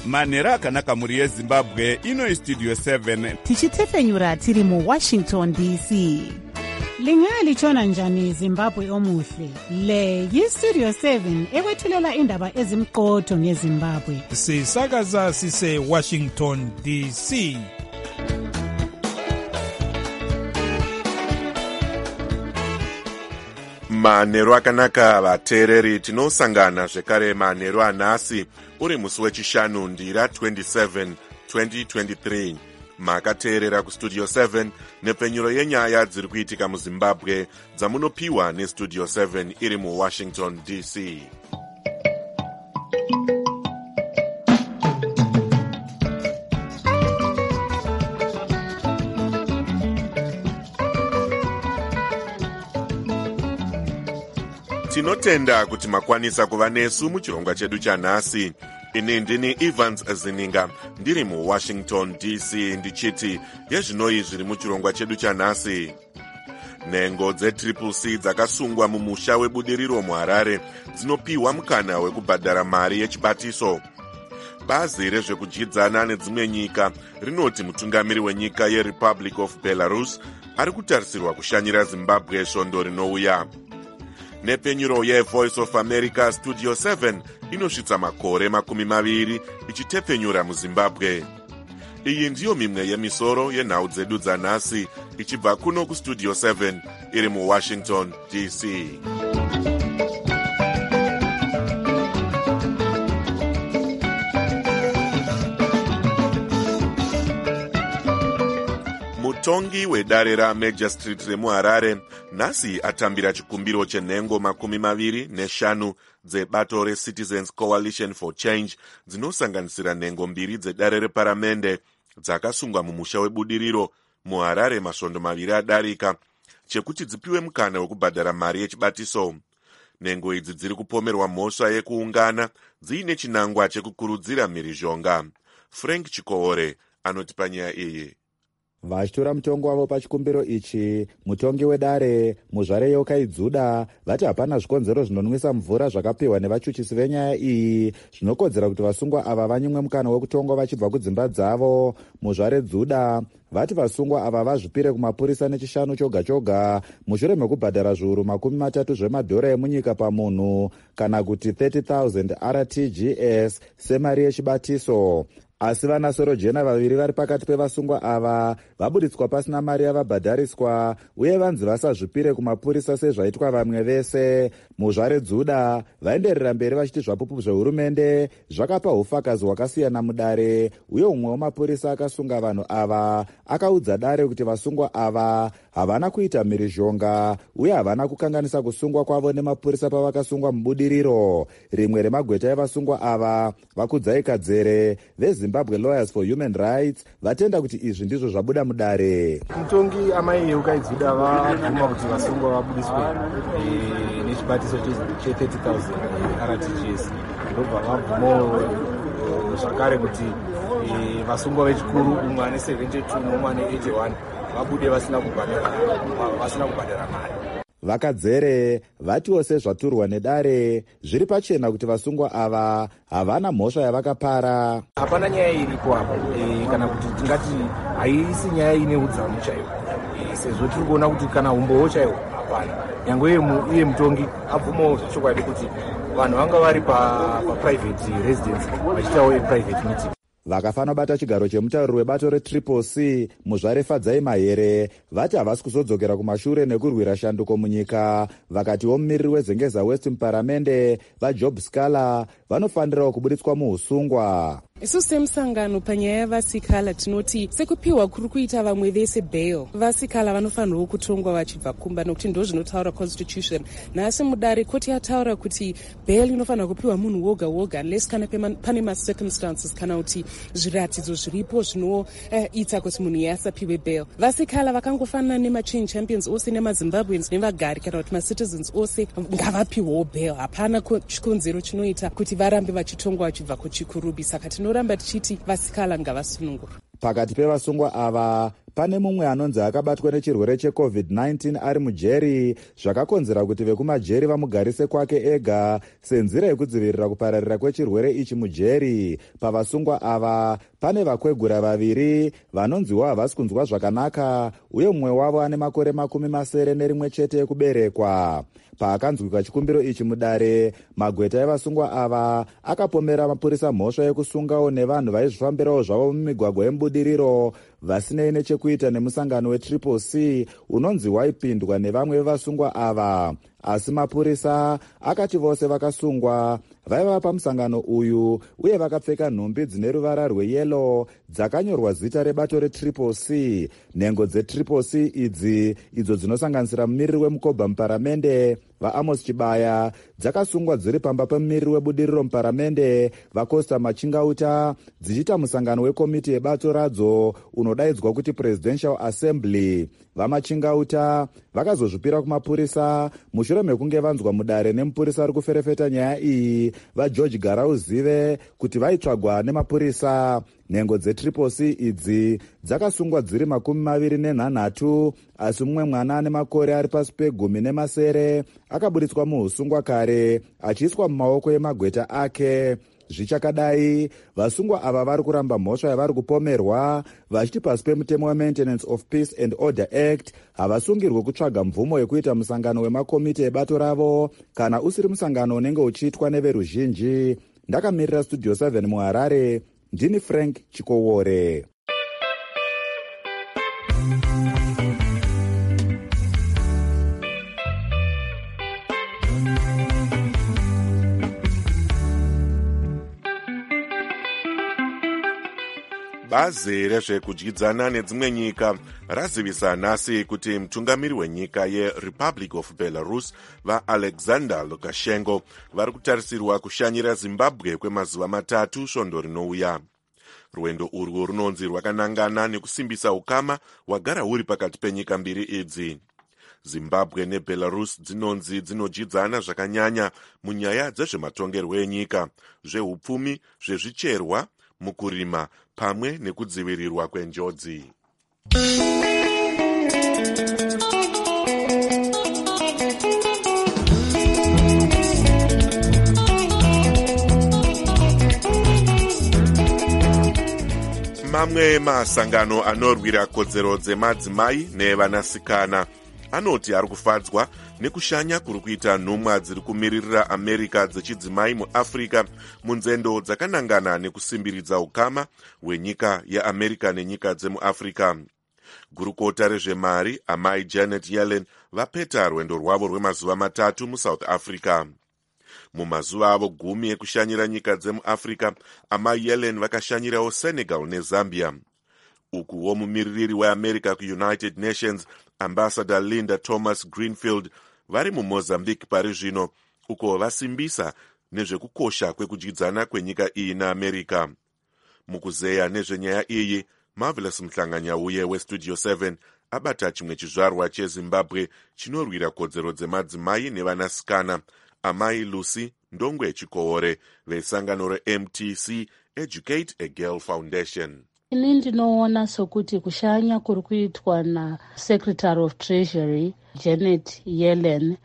manhero akanaka mhuri yezimbabwe. Ino istudio 7 tichitefenyura tiri muWashington DC. Lingalitshona njani Zimbabwe omuhle? Le yistudio 7 ekwethulela indaba ezimqotho ngeZimbabwe. Sisakaza sise Washington DC. Manhero akanaka vateereri, tinosangana zvekare manhero anhasi uri musi wechishanu ndira 27 2023. Makateerera kustudio 7 nepfenyuro yenyaya dziri kuitika muZimbabwe dzamunopiwa nestudio 7 iri muWashington DC. Tinotenda kuti makwanisa kuva nesu muchirongwa chedu chanhasi. Ini ndini Evans Zininga ndiri muWashington DC ndichiti yezvinoi zviri muchirongwa chedu chanhasi. Nhengo dzeCCC dzakasungwa mumusha webudiriro muHarare dzinopiwa mukana wekubhadhara mari yechibatiso. Bazi rezvekudyidzana nedzimwe nyika rinoti mutungamiri wenyika yeRepublic of Belarus ari kutarisirwa kushanyira Zimbabwe svondo rinouya. Nepfenyuro yeVoice of America Studio 7 inosvitsa makore 20 ichitepfenyura muZimbabwe. Iyi ndiyo mimwe yemisoro yenhau dzedu dzanhasi ichibva kuno kustudio 7 iri muWashington DC. Mutongi wedare raMajor Street remuHarare nhasi atambira chikumbiro chenhengo 25 dzebato reCitizens Coalition for Change dzinosanganisira nhengo 2 dzedare reparamende dzakasungwa mumusha webudiriro muHarare masvondo 2 adarika chekuti dzipiwe mukana wekubhadhara mari yechibatiso. Nhengo idzi dziri kupomerwa mhosva yekuungana dziine chinangwa chekukurudzira mhirizhonga. Frank Chikohore anotipa nyaya iyi. Vachitora mutongo wavo pachikumbiro ichi, mutongi wedare Muzvare Yokaidzuda vati hapana zvikonzero zvinonwisa mvura zvakapiwa nevachuchisi venyaya iyi zvinokodzera kuti vasungwa ava vanyimwe mukana wekutongwa vachibva kudzimba dzavo. Muzvare Dzuda vati vasungwa ava vazvipire kumapurisa nechishanu choga choga mushure mekubhadhara zviuru 30 zvemadhora emunyika pamunhu kana kuti 30,000 RTGS semari yechibatiso. Asi vanasoro jena vaviri vari pakati pevasungwa ava vabuditswa pasina mari yavabhadhariswa uye vanzi vasazvipire kumapurisa sezvaitwa vamwe vese. Muzvare Dzuda vaenderera mberi vachiti zvapupu zvehurumende zvakapa ufakazi hwakasiyana mudare uye umwe wemapurisa akasunga vanhu ava akaudza dare kuti vasungwa ava havana kuita mhirizhonga uye havana kukanganisa kusungwa kwavo nemapurisa pavakasungwa mubudiriro. Rimwe remagweta evasungwa ava Vakudzai Kadzere veZimbabwe Lawyers for Human Rights vatenda kuti izvi ndizvo zvabuda mudare. Mutongi amai Yokaidzuda vabvuma kuti vasungwa vabudiswe nechibatiso che30,000 RTGS ndobva vabvumawo zvakare kuti vasungwa vechikuru umwe ane 72 nomwe ane 81 vabude vasina kubhadhara mari. Vakadzere vatiwo sezvaturwa nedare zviri pachena kuti vasungwa ava havana mhosva yavakapara. Hapana nyaya iripo apo kana kuti tingati haisi nyaya ine udzamu chaiwo, sezvo tiri kuona kuti kana umbowo chaiwo hapana. Nyangwe iye mutongi abvumawo zvechokwadi kuti vanhu vanga vari paprivate residence vachitawo private meeting. Vakafana bata chigaro chemutauriri webato reCCC Muzvare Fadzai Mahere vati havasi kuzodzokera kumashure nekurwira shanduko munyika. Vakatiwo mumiriri weZengeza West muparamende vaJob Scala vanofanirawo kubuditswa muusungwa. Isu semusangano panyaya yavasikala tinoti sekupiwa kuri kuita vamwe vese bail, vasikala vanofanirwa kutongwa vachibva kumba nokuti ndo zvinotaura constitution. Nasi mudare koti yataura kuti bail inofanirwa kupiwa munhu woga woga unless kana pane macircumstances kana kuti zviratidzo zviripo zvinoita kuti munhu asapiwe bail. Vasikala vakangofanana nemachange champions ose nemaZimbabweans nevagari kana kuti macitizens ose ngavapiwewo bail. Hapana chikonzero chinoita kuti varambe vachitongwa vachibva kuchikurubi. Saka tinoramba tichiti vasikala ngavasunungurwe. Pakati pevasungwa ava pane mumwe anonzi akabatwa nechirwere cheCovid-19 ari mujeri, zvakakonzera kuti vekumajeri vamugarise kwake ega senzira yekudzivirira kupararira kwechirwere ichi mujeri. Pavasungwa ava pane vakwegura vaviri vanonziwo havasi kunzwa zvakanaka, uye mumwe wavo ane makore 71 chete ekuberekwa. Paakanzwika chikumbiro ichi mudare, magweta evasungwa ava akapomera mapurisa mhosva yekusungawo nevanhu vaizvifambirawo zvavo mumigwagwa yemubudiriro vasinei nechekuita nemusangano weCCC unonzi waipindwa nevamwe vevasungwa ava. Asi mapurisa akati vose vakasungwa vaiva pamusangano uyu uye vakapfeka nhumbi dzine ruvara rweyelo dzakanyorwa zita rebato reCCC. Nhengo dzeCCC idzi, idzo dzinosanganisira mumiriri wemukobha muparamende vaAmos Chibaya, dzakasungwa dziri pamba pemumiriri webudiriro muparamende vaCosta Machingauta, dzichiita musangano wekomiti yebato radzo unodaidzwa kuti Presidential Assembly. VaMachingauta vakazozvipira kumapurisa mushure mekunge vanzwa mudare nemupurisa ari kuferefeta nyaya iyi vaGeorge Garauzive kuti vaitsvagwa nemapurisa. Nhengo dzeCCC idzi dzakasungwa dziri 23, asi mumwe mwana ane makore ari pasi pe10 akaburitswa muusungwa kare achiiswa mumaoko emagweta ake. Zvichakadai, vasungwa ava vari kuramba mhosva yavari kupomerwa, vachiti pasi pemutemo weMaintenance of Peace and Order Act havasungirwe kutsvaga mvumo yekuita musangano wemakomiti ebato ravo kana usiri musangano unenge uchiitwa neveruzhinji. Ndakamirira Studio 7 muHarare, ndini Frank Chikowore. Bazi rezvekudyidzana nedzimwe nyika razivisa nhasi kuti mutungamiri wenyika yeRepublic of Belarus vaAlexander Lukashenko vari kutarisirwa kushanyira Zimbabwe kwemazuva 3 svondo rinouya. Rwendo urwu runonzi rwakanangana nekusimbisa ukama hwagara huri pakati penyika mbiri idzi. Zimbabwe neBelarus dzinonzi dzinodyidzana zvakanyanya munyaya dzezvematongerwo enyika, zveupfumi, zvezvicherwa, mukurima pamwe nekudzivirirwa kwenjodzi. Mamwe masangano anorwira kodzero dzemadzimai nevanasikana anoti ari kufadzwa nekushanya kuri kuita nhumwa dziri kumiririra Amerika dzechidzimai muAfrica munzendo dzakanangana nekusimbiridza ukama hwenyika yeAmerika nenyika dzemuAfrica. Gurukota rezvemari amai Janet Yellen vapeta rwendo rwavo rwemazuva 3 muSouth Africa. Mumazuva avo 10 ekushanyira nyika dzemuAfrica, amai Yellen vakashanyirawo Senegal neZambia. Ukuwo mumiririri weAmerika kuUnited Nations Ambassador Linda Thomas Greenfield vari muMozambique pari zvino, uko vasimbisa nezvekukosha kwekudyidzana kwenyika iyi naAmerika. Mukuzeya nezvenyaya iyi, Marvelous Mhlanganyauye weStudio 7 abata chimwe chizvarwa cheZimbabwe chinorwira kodzero dzemadzimai nevanasikana, amai Lucy Ndongwe Chikowore vesangano reMTC Educate a Girl Foundation. Ini ndinoona sokuti kushanya kuri kuitwa naSecretary of Treasury Janet Yellen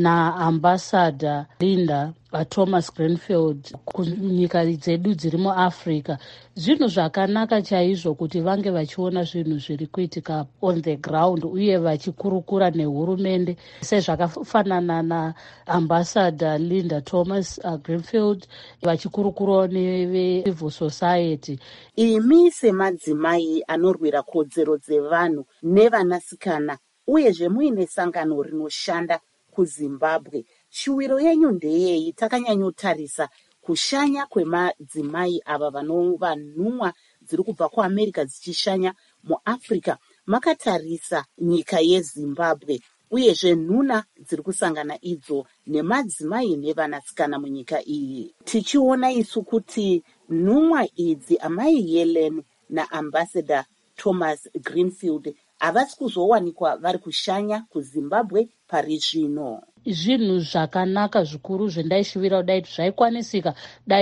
naAmbassador Linda Thomas Greenfield kunyika dzedu dziri muAfrica zvinhu zvakanaka chaizvo kuti vange vachiona zvinhu zviri kuitika on the ground uye vachikurukura nehurumende sezvakafanana naAmbassador Linda Thomas Greenfield vachikurukurawo necivil society. Imi semadzimai anorwira kodzero dzevanhu nevanasikana uyezve muine sangano rinoshanda kuZimbabwe, shuwiro yenyu ndeyei? Takanyanyotarisa kushanya kwemadzimai ava vanova nhumwa dziri kubva kuAmerika dzichishanya muAfrica, makatarisa nyika yeZimbabwe uyezve nhuna dziri kusangana idzo nemadzimai nevanasikana munyika iyi. Tichiona isu kuti nhumwa idzi amai Yellen naAmbassador Thomas Greenfield havasi kuzowanikwa vari kushanya kuZimbabwe pari zvino. Zvinhu zvakanaka zvikuru zvendaishuvira kudai zvaikwanisika dai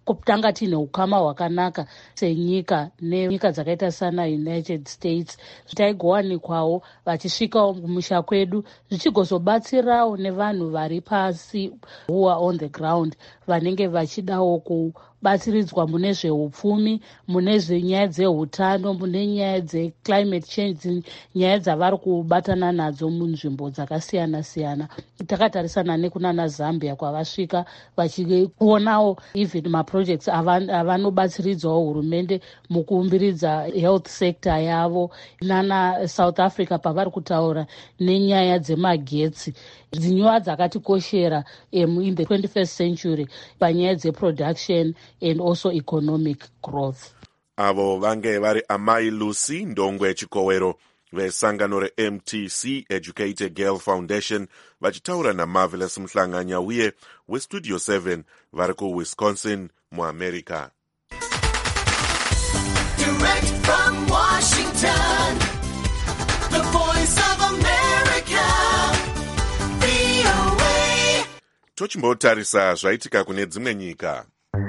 kutanga tine ukama hwakanaka senyika nenyika dzakaita sana United States, taigowanikwawo vachisvikawo kumusha kwedu zvichigozobatsirawo nevanhu vari pasi who are on the ground vanenge vachidawo kubatsiridzwa mune zveupfumi, mune zvenyaya dzeutano, mune nyaya dzeclimate change, nyaya dzavari kubatana nadzo munzvimbo dzakasiyana siyana. Takatarisana nekunana Zambia kwavasvika vachionawo even maprojects avanobatsiridzawo hurumende mukuumbiridza health sector yavo. Nana South Africa pavari kutaura nenyaya dzemagetsi, dzinyuwa dzakatikoshera in the 21st century panyaya dzeproduction and also economic growth. Avo vange vari Amai Lucy Ndongwe Chikowero vesangano reMTC Educated Girl Foundation vachitaura naMarvelous Mhlanganya uye weStudio 7 vari kuWisconsin muAmerica. Direct from Washington, the voice of America, VOA. Tochimbotarisa zvaitika kune dzimwe nyika.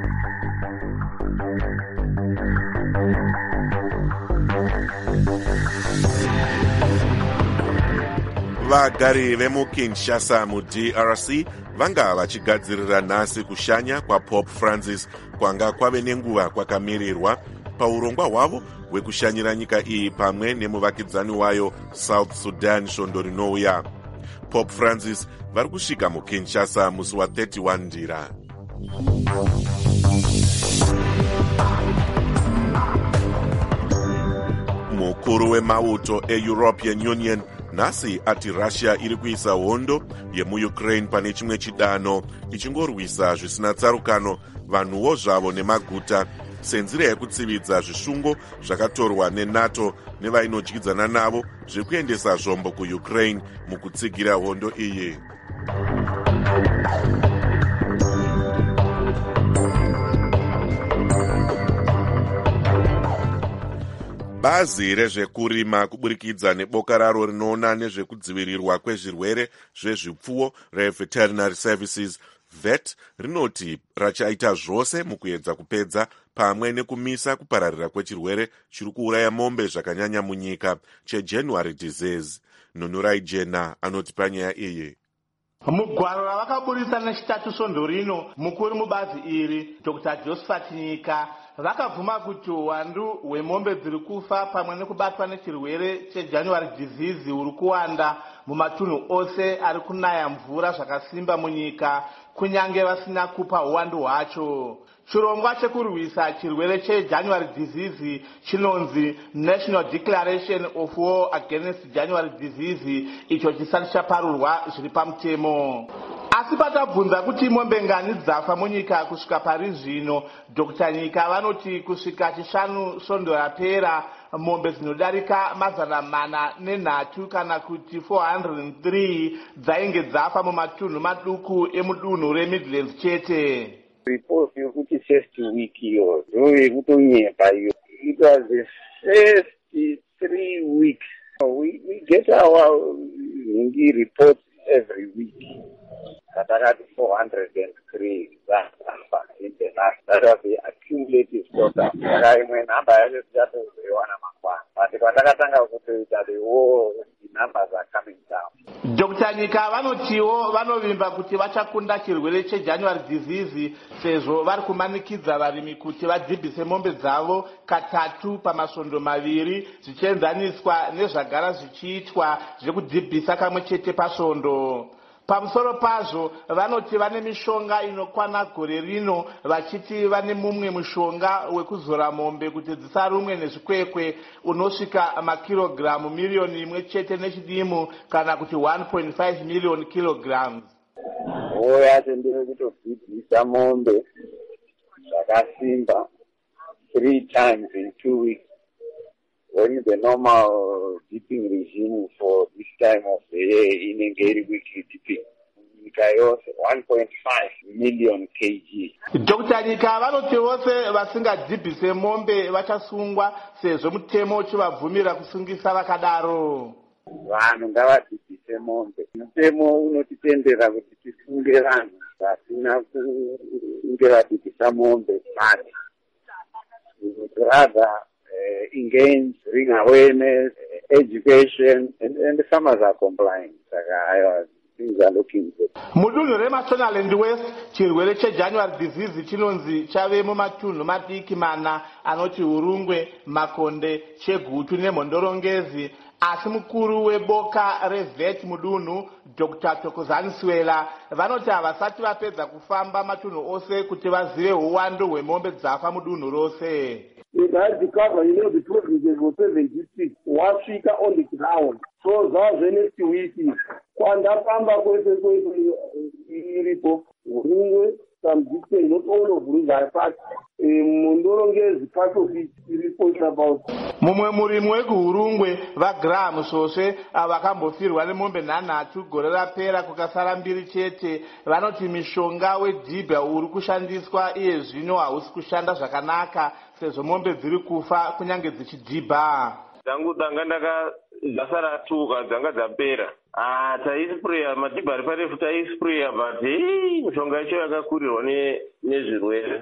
Vagari vemuKinshasa muDRC vanga vachigadzirira nhasi kushanya kwaPope Francis kwanga kwave nenguva kwakamirirwa paurongwa hwavo hwekushanyira nyika iyi pamwe nemuvakidzani wayo South Sudan svondo rinouya. Pope Francis vari kusvika muKinshasa musi wa31 Ndira. Mukuru wemauto eEuropean Union nhasi ati Russia iri kuisa hondo yemuUkraine pane chimwe chidano ichingorwisa zvisina tsarukano vanhuwo zvavo nemaguta senzira yekutsividza zvisungo zvakatorwa neNATO nevainodyidzana navo zvekuendesa zvombo kuUkraine mukutsigira hondo iyi. Bazi rezvekurima kuburikidza neboka raro rinoona nezvekudzivirirwa kwezvirwere zvezvipfuwo reVeterinary Services VET rinoti rachaita zvose mukuedza kupedza pamwe nekumisa kupararira kwechirwere chiri kuuraya mombe zvakanyanya munyika cheJanuary disease. Nunurai Jena anoti panyaya iyi. Mugwaro ravakaburisa nechitatu svondo rino, mukuru mubazi iri Dr. Josephat Nyika vakabvuma kuti uwandu hwemombe dziri kufa pamwe nekubatwa nechirwere cheJanuary disease huri kuwanda mumatunhu ose ari kunaya mvura zvakasimba munyika kunyange vasina kupa uwandu hwacho. Chirongwa chekurwisa chirwere cheJanuary disease chinonzi National Declaration of War Against January Disease, icho chisati chaparurwa zviri pamutemo. Asi patabvunza kuti mombe ngani dzafa munyika kusvika pari zvino, Dr. Nyika vanoti kusvika chishanu svondo rapera mombe dzinodarika 403 kana kuti 403 dzainge dzafa mumatunhu maduku emudunhu reMidlands chete. Report yokuti first week iyo ndove kutonyepa iyo. It was the first 3 weeks. We get our reports every week. Katakati 403 in the last. That was the accumulative total. Imwe namba yacho tichatozoiwana mangwana. But patakatanga kutoita the war, the numbers are coming down. Dr. Nyika vanotiwo vanovimba kuti vachakunda chirwere cheJanuary disease sezvo vari kumanikidza varimi kuti vadhibhise mombe dzavo katatu pamasvondo maviri zvichienzaniswa nezvagara zvichiitwa zvekudhibhisa kamwe chete pasvondo. Pamusoro pazvo vanoti vane mishonga inokwana gore rino vachiti vane mumwe mushonga wekuzora mombe kuti dzisarumwe nezvikwekwe unosvika makirogiramu miliyoni imwe chete nechidimu kana kuti 1.5 million kilograms. Yacho ndeyekutobhidhisa mombe zvakasimba 3 times in 2 weeks. When the normal dipping regime for this time of the year inenge iri weekly dipping. Nyika yose 1.5 million kg. Dr. Nyika vanoti vose vasingadhibhise mombe vachasungwa sezvo mutemo uchivabvumira kusungisa vakadaro. Vanhu ngavadhibhise mombe. Mutemo unotitendera kuti tisunge vanhu vasina kunge vadhibhisa mombe but we would rather engage, bring awareness, education, and the farmers are complying. Things are looking good. Mudunhu reMashonaland West, chirwere cheJanuary disease chinonzi chave mumatunhu madiki mana anoti Urungwe, Makonde, Chegutu neMhondorongezi. Asi mukuru weboka reVET mudunhu Dr. Thokozani Swela vanoti havasati vapedza kufamba matunhu ose kuti vazive uwandu hwemombe dzafa mudunhu rose. It has to cover, the provinces for 7 districts. Wasika on the ground. So that's the next week. Kwanda pamba kwese iripo. Urungwe, some districts, not all of these are part. Mhondorongezi part of it iripo is about. Mumwe murimi wekuHurungwe vaGraham Soswe vakambofirwa nemombe 3 gore rapera kukasara 2 chete. Vanoti mishonga wedhibha uri kushandiswa iye zvino hausi kushanda zvakanaka sezvo mombe dziri kufa kunyange dzichidhibha. Dzangu dzanga dzasara 2 dzanga dzapera. Taisprayer madhibha ari parefu taisprayer but mishonga yacho yakakurirwa nezvirwere.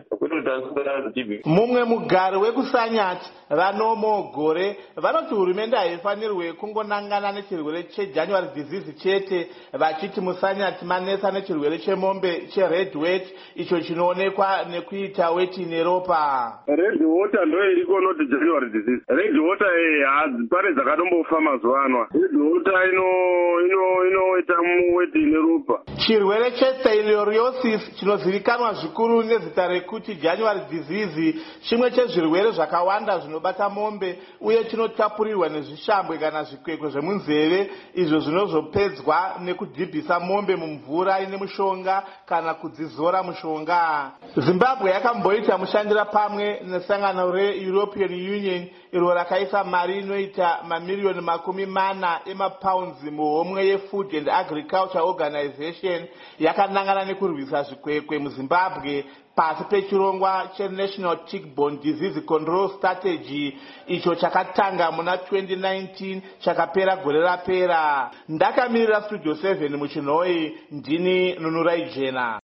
Mumwe mugari wekusanyati vanomo gore vanoti hurumende haifanirwe kungonangana nechirwere cheJanuary disease chete vachiti musanyati manesa nechirwere chemombe chered wet icho chinoonekwa nekuita weti neropa. Red water ndo iriko noti January disease. Red water pane dzakatombofa mazuva ano. Red water inoita weti neropa. Chirwere cheSeiloriosis chinozivikanwa zvikuru nezita rekuti January disease chimwe chezvirwere zvakawanda zvinobata mombe uye chinotapurirwa nezvishambwe kana zvikwekwe zvemunzeve izvo zvinozopedzwa nekudhibhisa mombe mumvura ine mushonga kana kudzizora mushonga. Zimbabwe yakamboita mushandira pamwe nesangano reEuropean Union iro rakaisa mari inoita mamiliyoni 40 emapounds muhomwe yeFood and Agriculture Organization yakanangana nekurwisa zvikwekwe muZimbabwe pasi pechirongwa cheNational Tick-Borne Disease Control Strategy icho chakatanga muna 2019 chakapera gore rapera. Ndakamirira Studio 7 muChinoi, ndini Nunurai Jena.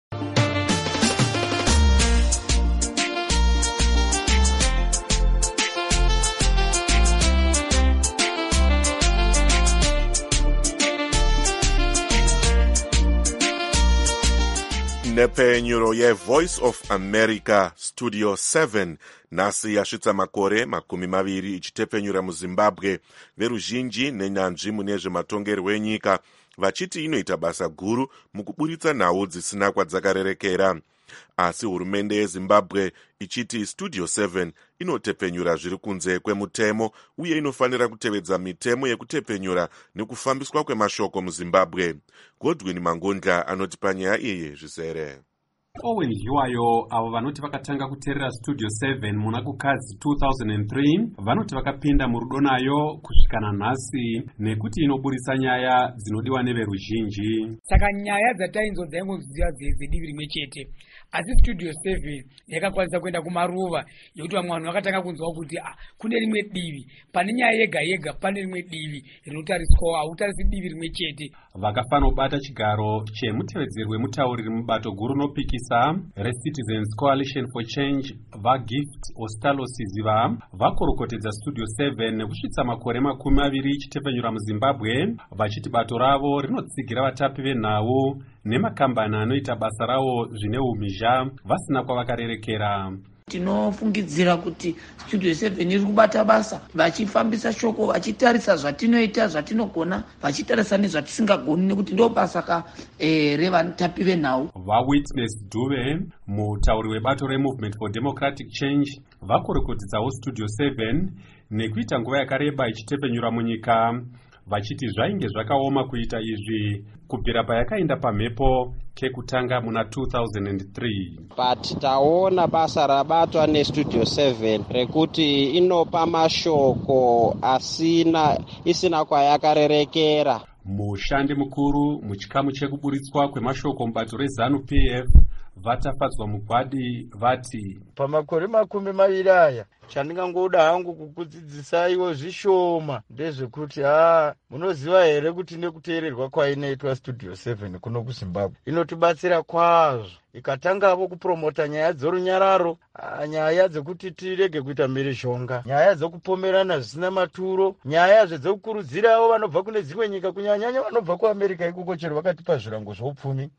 Nepenyuro yeVoice of America Studio 7 nhasi yasvitsa makore 20 ichitepenyura muZimbabwe. Veruzhinji nenyanzvi mune zvematongerwo enyika vachiti inoita basa guru mukuburitsa nhau dzisina kwadzakarerekera. Asi hurumende yeZimbabwe ichiti Studio 7 inotepenyura zviri kunze kwemutemo uye inofanira kutevedza mitemo yekutepenyura nekufambiswa kwemashoko muZimbabwe. Godwin Mangondla anoti panyaya iyi zvizere. Owen Hiwayo avo vanoti vakatanga kuteerera Studio 7 muna kukadzi 2003 vanoti vakapinda murudo nayo kusvikana nhasi nekuti inoburisa nyaya dzinodiwa neveruzhinji. Saka nyaya dzatainzo dzaingoziva dzedivi rimwe chete, asi Studio 7 yakakwanisa kuenda kumaruva yekuti vamwe vanhu vakatanga kunzwa kuti kune rimwe divi, pane nyaya yega yega pane rimwe divi rinotariswa, hautarisi divi rimwe chete. Vakafanobata chigaro chemutevedzeri wemutauriri mubato guru nopikisa reCitizens Coalition for Change vaGift Ostalosiziva vakorokotedza Studio 7 nekusvitsa makore 20 ichitepenyura muZimbabwe vachiti bato ravo rinotsigira vatapi venhau nemakambani anoita basa rawo zvine umhizha vasina kwavakarerekera. Tinofungidzira kuti Studio 7 iri kubata basa vachifambisa shoko vachitarisa zvatinoita zvatinogona vachitarisa nezvatisingagoni nekuti ndo basa revatapi venhau. VaWitness Dube mutauri webato reMovement for Democratic Change vakorokotedzawo Studio 7 nekuita nguva yakareba ichitepenyura munyika vachiti zvainge zvakaoma kuita izvi kubvira payakaenda pamhepo kekutanga muna 2003. But taona basa rabatwa neStudio 7 rekuti inopa mashoko isina kwayakarerekera. Mushandi mukuru muchikamu chekuburitswa kwemashoko mubato reZANU-PF vatafadzwa mugwadi vati pamakore 20 aya chandingangoda hangu kukudzidzisaiwo zvishoma ndezvekuti munoziva here kuti nekuteererwa kwainoitwa Studio 7 kuno kuZimbabwe inotibatsira kwazvo ikatangavo kupromota nyaya dzorunyararo, nyaya dzekuti tirege kuita mhirizhonga, nyaya dzokupomerana zvisina maturo, nyaya dzekukurudzirawo vanobva kune dzimwe nyika, kunyanyanya vanobva kuamerica ikoko chero vakatipa zvirango zvoupfumi,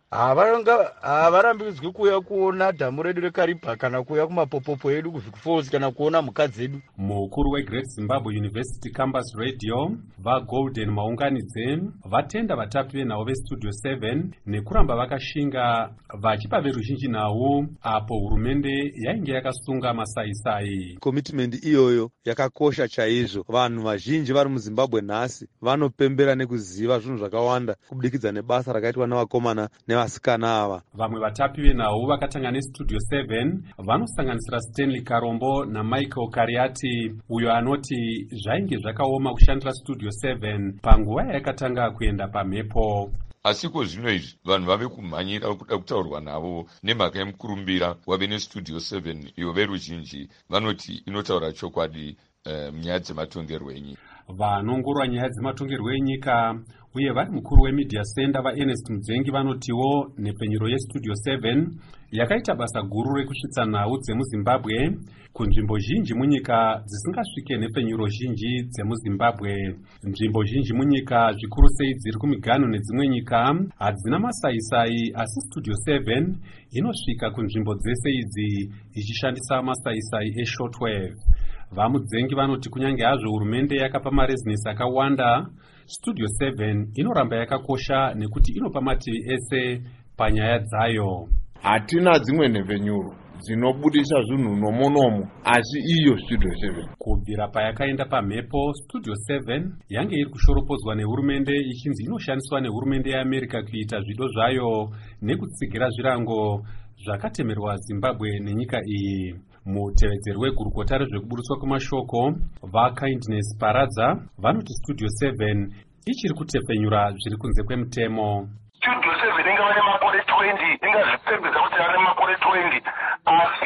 havarambidzwi kuuya kuona dhamu redu rekariba kana kuuya kumapopopo edu kuvic falls kana kuona mhuka dzedu. Mukuru weGreat Zimbabwe University Campus Radio vaGolden Maunganidze vatenda vatapi venhau vestudio 7 nekuramba vakashinga vachipa veruzhinji nhau apo hurumende yainge yakasunga masaisai. Commitment iyoyo yakakosha chaizvo. Vanhu vazhinji vari muZimbabwe nhasi vanopembera nekuziva zvinhu zvakawanda kubudikidza nebasa rakaitwa navakomana nevasikana ava. Vamwe vatapi venhau vakatanga nestudio 7 vanosanganisira Stanley Karombo naMichael Kariati, uyo anoti zvainge zvakaoma kushandira studio 7 panguva yakatanga kuenda pamhepo. Asiko zvino izvi vanhu vave kumhanyira kuda kutaurwa navo nemhaka yemukurumbira wave nestudio 7 iyo veruzhinji vanoti inotaura chokwadi munyaya dzematongerwo enyika. Vanongorwa nyaya dzematongerwo enyika uye vari mukuru wemedia center vaErnest Mudzengi vanotiwo nepenyuro yestudio 7 yakaita basa guru rekusvitsa nhau dzemuZimbabwe kunzvimbo zhinji munyika dzisingasvike nepenyuro zhinji dzemuZimbabwe. Nzvimbo zhinji munyika zvikuru sei dziri kumiganho nedzimwe nyika hadzina masaisai, asi studio 7 inosvika kunzvimbo dzese idzi ichishandisa masaisai eshortwave. VaMudzengi vanoti kunyange hazvo hurumende yakapa marezinesi akawanda, studio 7 inoramba yakakosha nekuti inopa mativi ese panyaya dzayo. Hatina dzimwe nhepfenyuro dzinobudisa zvinhu nomonomo, asi iyo studio 7. Kubvira payakaenda pamhepo, studio 7 yange iri kushoropodzwa nehurumende ichinzi inoshandiswa nehurumende yeAmerica kuita zvido zvayo nekutsigira zvirango zvakatemerwa Zimbabwe nenyika iyi. Mutevedzeri wegurukota rezvekuburiswa kwemashoko vaKindness Paradza vanoti studio 7 ichiri kutepfenyura zviri kunze kwemutemo. Studio 7 ingava nemakore 20, ingazvipembedza kuti ane makore 20, asi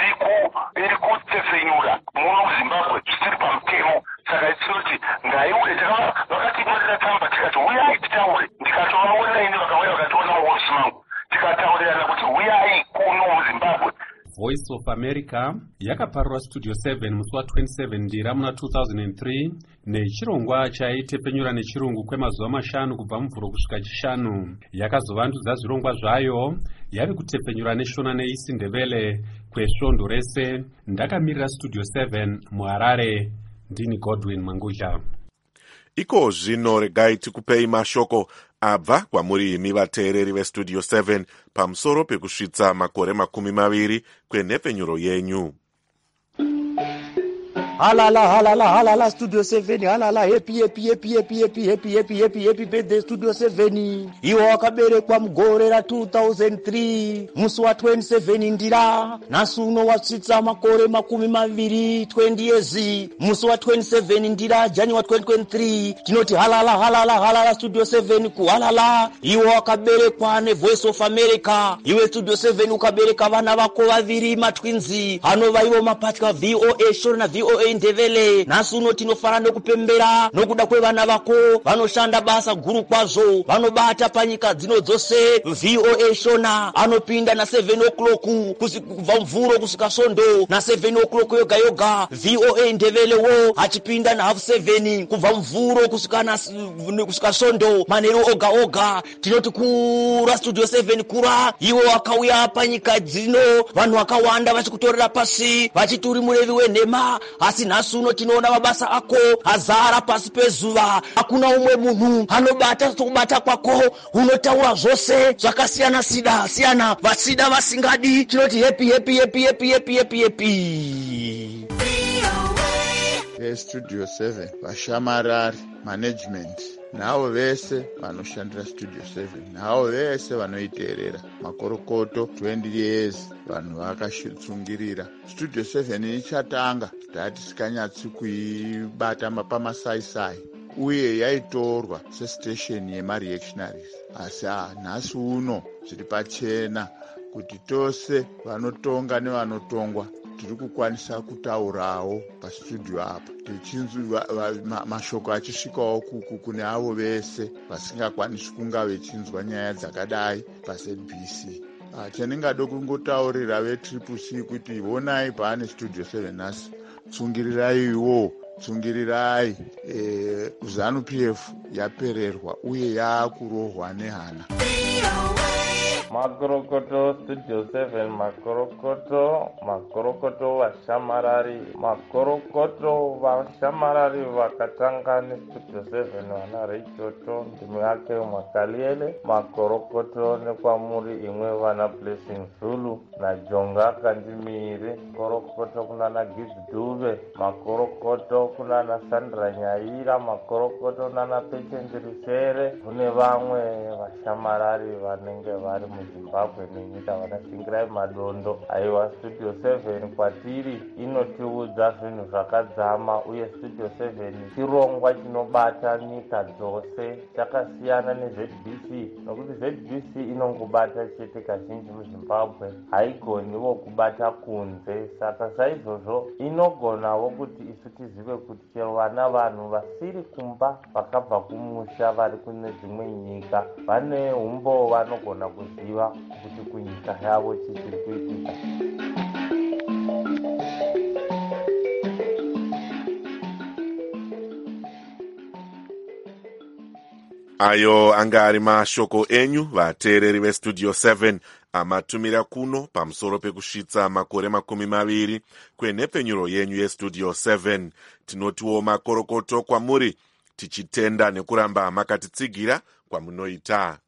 iri kutepfenyura muno muZimbabwe zvisiri pamutemo. Saka tinoti ngaiuye, vakatipa tsamba tikati uyai titaure, ndikatova online vakauya vakationa muhosi mangu tikataurirana kuti uyai kuno muZimbabwe. Voice of America yakaparura studio 7 musi wa27 Ndira muna 2003 nechirongwa chaitepenyura nechirungu kwemazuva 5 kubva muvhuro kusvika chishanu. Yakazovandudza zvirongwa zvayo yave kutepenyura neshona neisi ndevele kwesvondo rese. Ndakamirira studio 7 muHarare, ndini Godwin Mangudya. Iko zvino regai tikupei mashoko abva kwamuri imi vateereri vestudio 7 pamusoro pekusvitsa makore 20 kwenhepfenyuro yenyu. Halala studio 7, halala happy birthday studio 7. Iwo wakaberekwa mugore ra2003 musi wa27 Ndira, nhasi uno wasvitsa makore 20 years. Musi wa27 Ndira January 2023 tinoti halala studio 7 kuhalala. Iwo wakaberekwa neVoice of America. Iwe studio 7 ukabereka vana vako vaviri matwinzi anova ivo mapatya VOA Shore na VOA Ndevele. Nhasi uno tinofana nokupembera nokuda kwevana vako vanoshanda basa guru kwazvo, vanobata panyika dzino dzose. VOA Shona anopinda na 7 o'clock kubva mvuro kusvika svondo, na 7 o'clock yoga yoga. VOA Ndevele wo achipinda na 7:30 kubva mvuro kusvika svondo, manheru oga oga. Tinoti kura studio 7 kura. Iwo wakauya panyika dzino, vanhu vakawanda vachikutorera pasi vachituri murevi wenhema, asi nhasi uno tinoona mabasa ako azara pasi pezuva. Hakuna umwe munhu anobata kubata kwako, unotaura zvose zvakasiyana siyana, vasida vasingadi. Tinoti happy. Studio 7 vashamarari management navo vese vanoshandira studio 7 navo vese vanoiteerera makorokoto 20 years vanhu vakashitsungirira. Studio 7 ichatanga tatisikanyatsi kuibata pamasaisai uye yaitorwa sestation yemareactionaries, asi nhasi uno zviri pachena kuti tose vanotonga nevanotongwa tiri kukwanisa kutaurawo pastudio apa, tichinzwa mashoko achisvikawo kune avo vese vasingakwanisi kunga vechinzwa nyaya dzakadai paSABC. chandingada kungotaurira vetriple C kuti honai paane studio 7 nhasi, tsungirirayiwo, tsungirirai. ZANU PF yapererwa uye yaakurohwa nehana. Makorokoto Studio 7, makorokoto vashamarari, makorokoto vashamarari vakatanga neStudio 7 vana Reichoto ndimi yake Mwakaliele, makorokoto nekwamuri imwe vana Blessing Zulu naJonga Kandimire, makorokoto kunana Gibbs Dube, makorokoto kunana Sandra Nyaira, makorokoto nana Patience Rusere, kune vamwe vashamarari vanenge vari muZimbabwe nenyika vanashingirai madondo. Aiwa Studio 7 kwatiri inotiudza zvinhu zvakadzama, uye Studio 7 chirongwa chinobata nyika dzose, chakasiyana neZBC nokuti ZBC inongobata chete kazhinji muZimbabwe, haigoniwo kubata kunze. Saka saizvozvo inogonawo kuti isu tizive kuti chero vana vanhu vasiri kumba vakabva kumusha vari kune dzimwe nyika vane umbo vanogona kuziva kuti kunyika yavo chichiri kuitika. Ayo anga ari mashoko enyu vateereri veStudio 7 amatumira kuno pamusoro pekusvitsa makore 20 kwenhepfenyuro yenyu yeStudio 7. Tinotiwo makorokoto kwamuri, tichitenda nekuramba makatitsigira kwamunoita.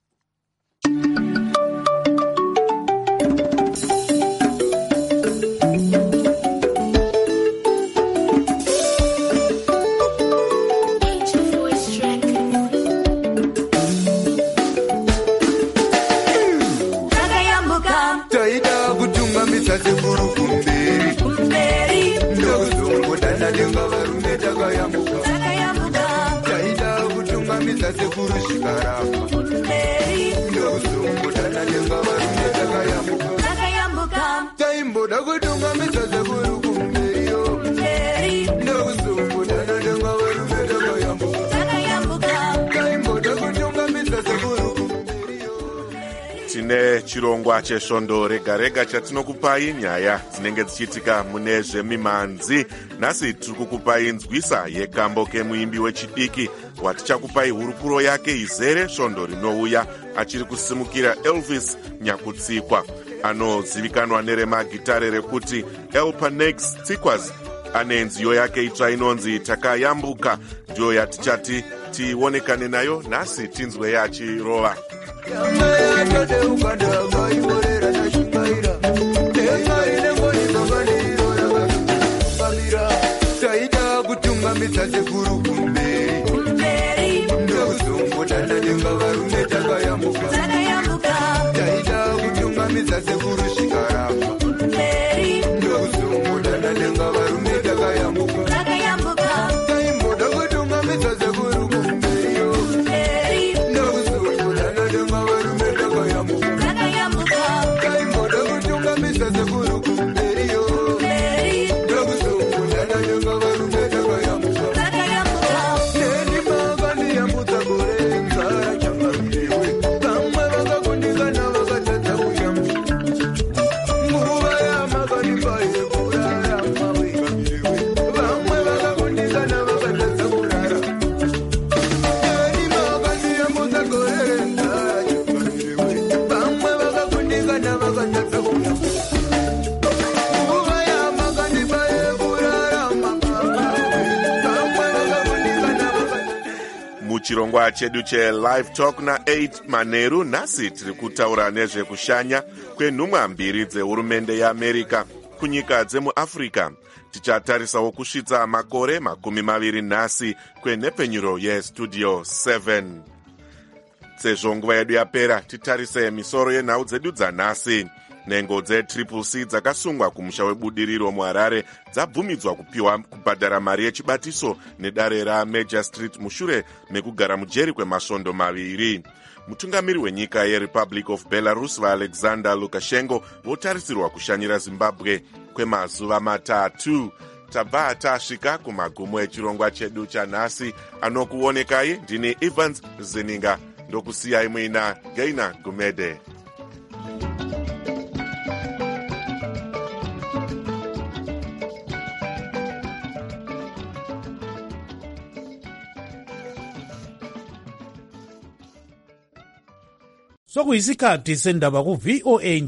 Tine chirongwa chesvondo rega rega chatinokupai nyaya dzinenge dzichiitika mune zvemimhanzi. Nhasi tiri kukupai nzwisa yekambo kemuimbi wechidiki watichakupai hurukuro yake izere svondo rinouya achiri kusimukira Elvis Nyakutsikwa, anozivikanwa neremagitare rekuti Elpanex Tsikwas. Ane nziyo yake itsva inonzi Takayambuka, ndiyo yatichati tionekane nayo nhasi tinzwe yachirova. Taida kutungamidza sekuru kumberi ndozongotana nengavarume takayambuka taida kutungamidza sekuru shikaramba ndozongotana nengavarume takayambuka taimboda kutungamidza sekuru kumberiyo ndozongotana nengavarume takayambuka taimboda kutungamidza sekuru kumberiyo Chirongwa chedu cheLive Talk na8 Manheru. Nhasi tiri kutaura nezvekushanya kwenhumwa mbiri dzehurumende yeAmerica kunyika dzemuAfrica. Tichatarisawo kusvitsa makore 20 nhasi kwenhepfenyuro yeStudio 7. Sezvo nguva yedu yapera, titarise misoro yenhau dzedu dzanhasi. Nhengo dzeTriple C dzakasungwa kumusha webudiriro muHarare dzabvumidzwa kubhadhara mari yechibatiso nedare raMajor Street mushure mekugara mujeri kwemasvondo 2. Mutungamiri wenyika yeRepublic of Belarus vaAlexander Lukashenko votarisirwa kushanyira Zimbabwe kwemazuva 3. Tabva tasvika kumagumo echirongwa chedu chanhasi. Anokuonekai ndini Evans Zininga, ndokusiyai muina Gaina Gumede. sokuyisikhathi sendaba ku-VOA